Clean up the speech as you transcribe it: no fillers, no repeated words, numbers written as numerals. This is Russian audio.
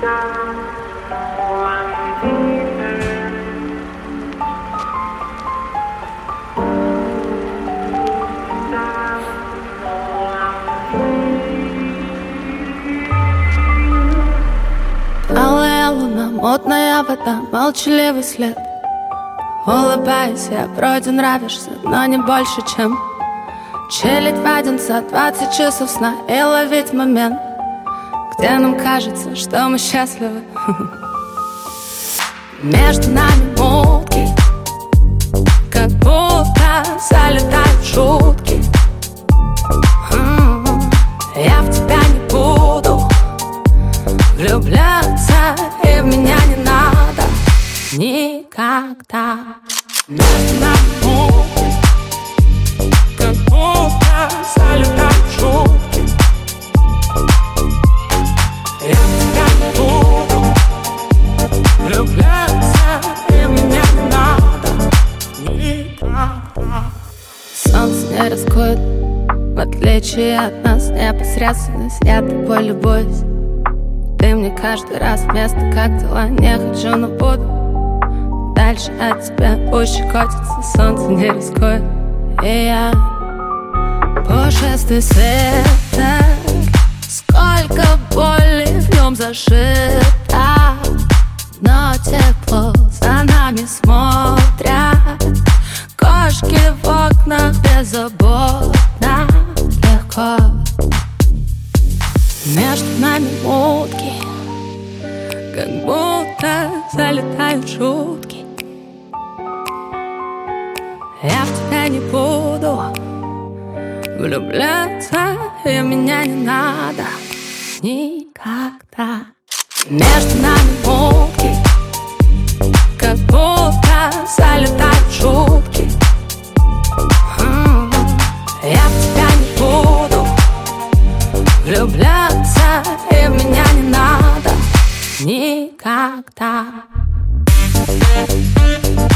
Алая луна, мутная вода, молчаливый след. Улыбаюсь, я вроде нравишься, но не больше, чем челядь водится, 20 часов сна и ловить момент, где нам кажется, что мы счастливы. Между нами мутки, как будто залетают шутки. Я в тебя не буду влюбляться, и в меня не надо никогда. Между нами мутки, как будто залетают шутки. Я в тебя не буду влюбляться, и в меня не надо никогда. Солнце не рискует, в отличие от нас, непосредственность, я тобой любуюсь. Ты мне каждый раз вместо как дела, не хочу, но буду дальше от тебя, пусть щекотится, солнце не рискует. И я пушистый света, сколько боли в нем зашито, но тепло за нами смотрят. Кошки в окнах беззаботно, легко. Между нами мутки, как будто залетают шутки. Я в тебя не буду влюбляться, и меня не надо никогда. Между нами мутки, как будто залетают шутки. Я в тебя не буду влюбляться, и в меня не надо никогда.